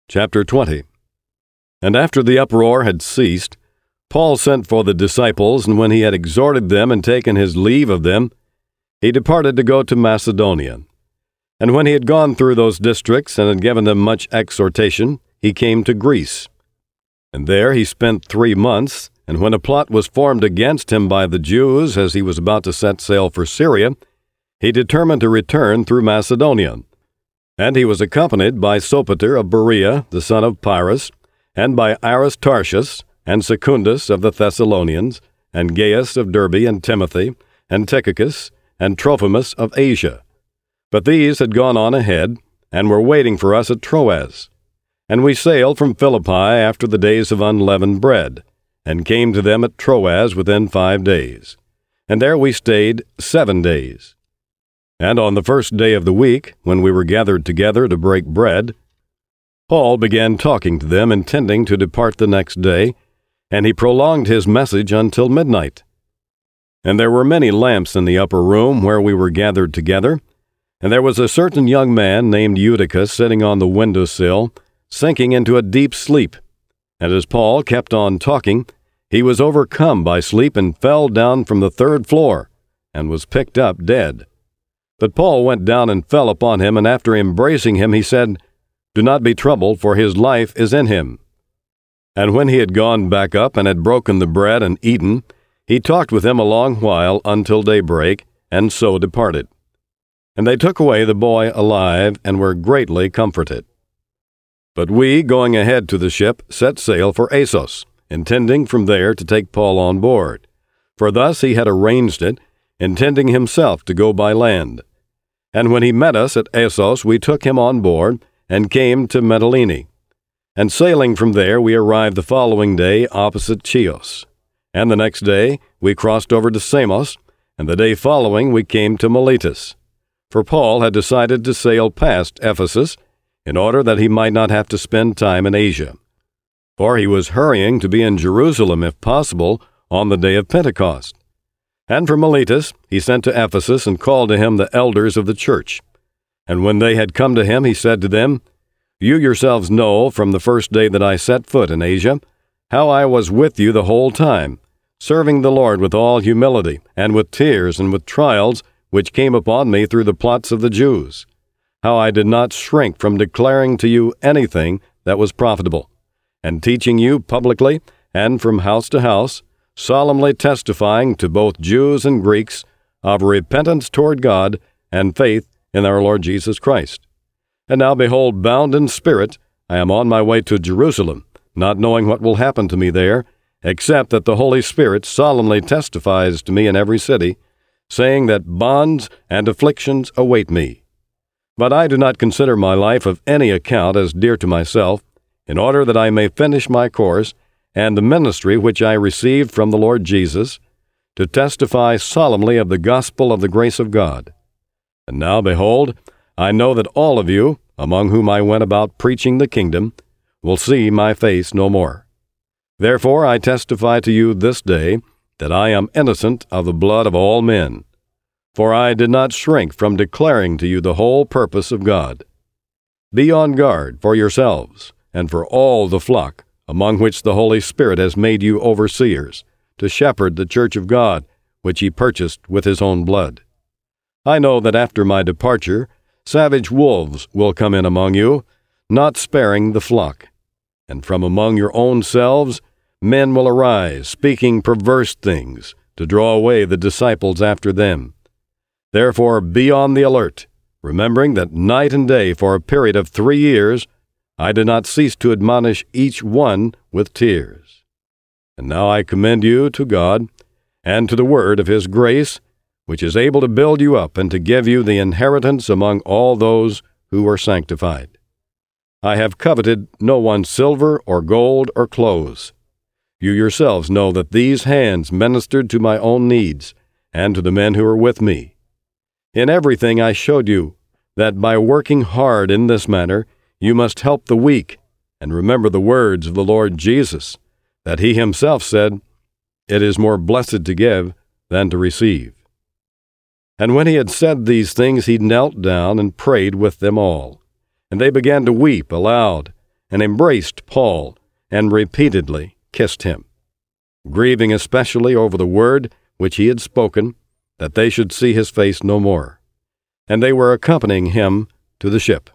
Chapter 20. And after the uproar had ceased, Paul sent for the disciples, and when he had exhorted them and taken his leave of them, he departed to go to Macedonia. And when he had gone through those districts and had given them much exhortation, he came to Greece. And there he spent 3 months, and when a plot was formed against him by the Jews as he was about to set sail for Syria, he determined to return through Macedonia. And he was accompanied by Sopater of Berea, the son of Pyrrhus, and by Aristarchus, and Secundus of the Thessalonians, and Gaius of Derbe, and Timothy, and Tychicus, and Trophimus of Asia. But these had gone on ahead, and were waiting for us at Troas. And we sailed from Philippi after the days of unleavened bread, and came to them at Troas within 5 days. And there we stayed 7 days. And on the first day of the week, when we were gathered together to break bread, Paul began talking to them, intending to depart the next day, and he prolonged his message until midnight. And there were many lamps in the upper room where we were gathered together, and there was a certain young man named Eutychus sitting on the window sill, sinking into a deep sleep. And as Paul kept on talking, he was overcome by sleep and fell down from the 3rd floor, and was picked up dead. But Paul went down and fell upon him, and after embracing him he said, "Do not be troubled, for his life is in him." And when he had gone back up and had broken the bread and eaten, he talked with him a long while until daybreak, and so departed. And they took away the boy alive, and were greatly comforted. But we, going ahead to the ship, set sail for Assos, intending from there to take Paul on board. For thus he had arranged it, intending himself to go by land. And when he met us at Assos, we took him on board, and came to Mytilene. And sailing from there, we arrived the following day opposite Chios. And the next day we crossed over to Samos, and the day following we came to Miletus. For Paul had decided to sail past Ephesus, in order that he might not have to spend time in Asia. For he was hurrying to be in Jerusalem, if possible, on the day of Pentecost. And from Miletus he sent to Ephesus, and called to him the elders of the church. And when they had come to him, he said to them, "You yourselves know, from the first day that I set foot in Asia, how I was with you the whole time, serving the Lord with all humility, and with tears, and with trials, which came upon me through the plots of the Jews. How I did not shrink from declaring to you anything that was profitable, and teaching you publicly, and from house to house, solemnly testifying to both Jews and Greeks of repentance toward God and faith in our Lord Jesus Christ. And now, behold, bound in spirit, I am on my way to Jerusalem, not knowing what will happen to me there, except that the Holy Spirit solemnly testifies to me in every city, saying that bonds and afflictions await me. But I do not consider my life of any account as dear to myself, in order that I may finish my course and the ministry which I received from the Lord Jesus, to testify solemnly of the gospel of the grace of God. And now, behold, I know that all of you, among whom I went about preaching the kingdom, will see my face no more. Therefore I testify to you this day that I am innocent of the blood of all men. For I did not shrink from declaring to you the whole purpose of God. Be on guard for yourselves, and for all the flock, among which the Holy Spirit has made you overseers, to shepherd the church of God, which he purchased with his own blood. I know that after my departure, savage wolves will come in among you, not sparing the flock. And from among your own selves men will arise, speaking perverse things, to draw away the disciples after them. Therefore be on the alert, remembering that night and day for a period of 3 years I did not cease to admonish each one with tears. And now I commend you to God, and to the word of his grace, which is able to build you up and to give you the inheritance among all those who are sanctified. I have coveted no one's silver or gold or clothes. You yourselves know that these hands ministered to my own needs, and to the men who are with me. In everything I showed you that by working hard in this manner, you must help the weak, and remember the words of the Lord Jesus, that he himself said, "It is more blessed to give than to receive." And when he had said these things, he knelt down and prayed with them all. And they began to weep aloud, and embraced Paul, and repeatedly kissed him, grieving especially over the word which he had spoken, that they should see his face no more. And they were accompanying him to the ship.